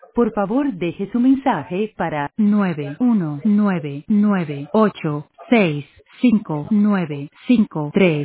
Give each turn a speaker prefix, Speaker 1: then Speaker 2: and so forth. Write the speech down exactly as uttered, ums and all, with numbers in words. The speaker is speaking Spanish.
Speaker 1: Por favor, deje su mensaje para nueve uno nueve nueve ocho seis cinco nueve cinco tres.